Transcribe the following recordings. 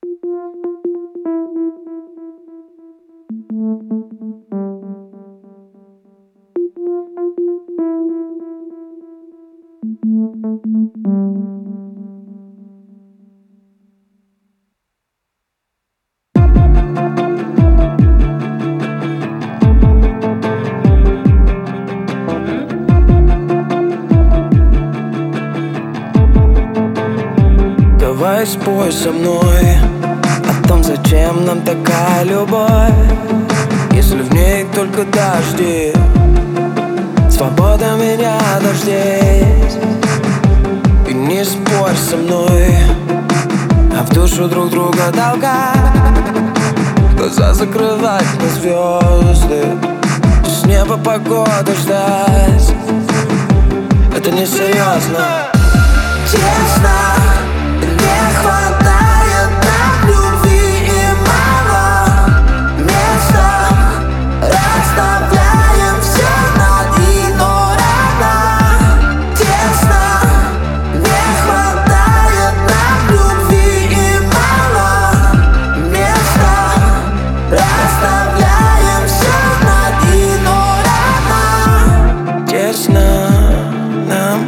Давай спой со мной о том, зачем нам такая любовь, если в ней только дожди. Свобода меня дождей. И не спорь со мной, а в душу друг друга толкать, глаза закрывать на звезды, с неба погоду ждать. Это несерьезно. Честно, не хватает нам любви и мало места. Расставляем все над иной рано. Тесно, не хватает нам любви и мало места. Расставляем все над иной рано. Тесно нам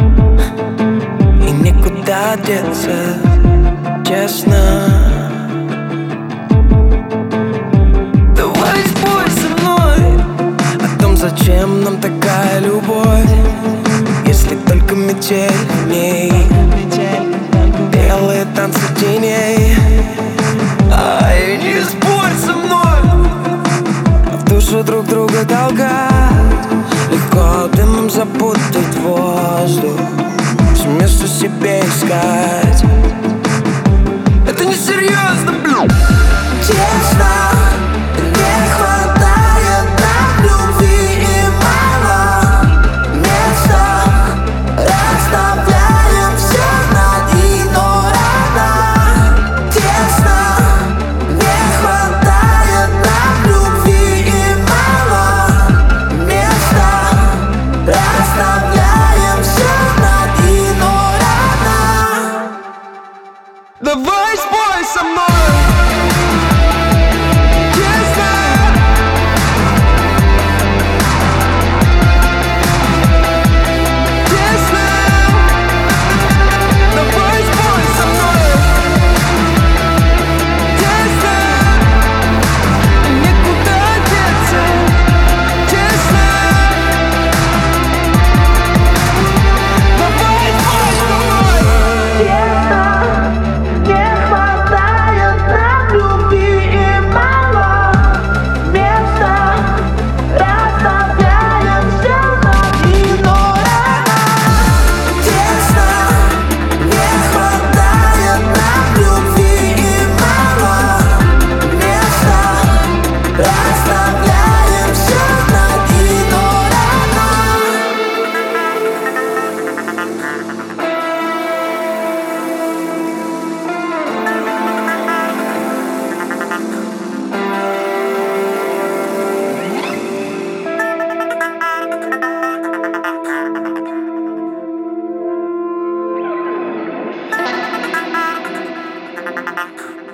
и никуда деться, честно. Давай спой со мной о том, зачем нам такая любовь, если только метель в ней, белые танцы теней. Ай, не спорь со мной, а в душу друг друга толкать, легко дымом запутать воздух, место себе искать. Это несерьезно, блин. Честно, не хватает нам любви и мало места. Расставляем все над иной рано. Тесно, не хватает нам любви и мало места. Расставляем все над иной рано. Давай спой со мной. Расставляем все над иной рано.